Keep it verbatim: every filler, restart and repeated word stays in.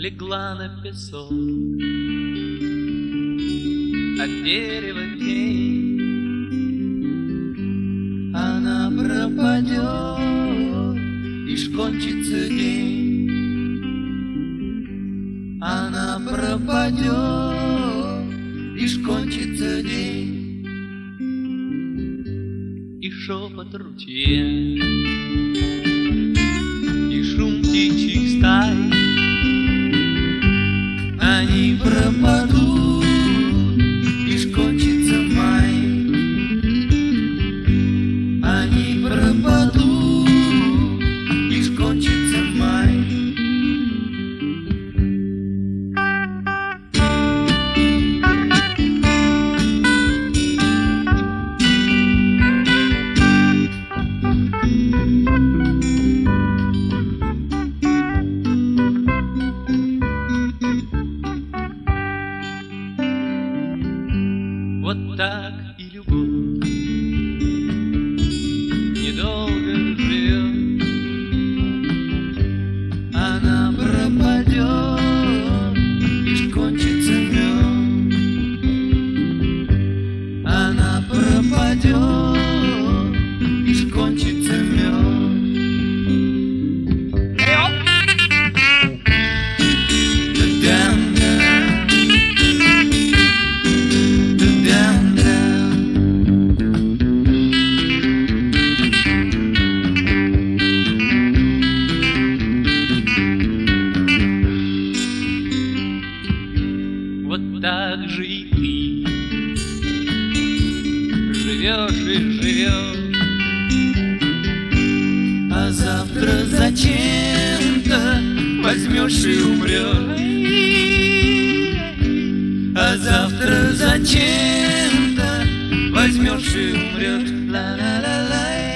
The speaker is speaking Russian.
легла на песок, от дерева тень. Она пропадет, лишь кончится день. Она пропадет, лишь кончится день. И шепот ручья, и шум птичьих стай, они пропадут, лишь кончится май. Они пропадут, лишь кончится май. Вот так и любовь недолго живет. Она пропадет, лишь кончится мед. Она пропадет, лишь кончится мед. Вот так же и ты живешь и живешь, а завтра зачем-то возьмешь и умрешь. А завтра зачем-то возьмешь и умрешь. Ла-ла-ла-ла.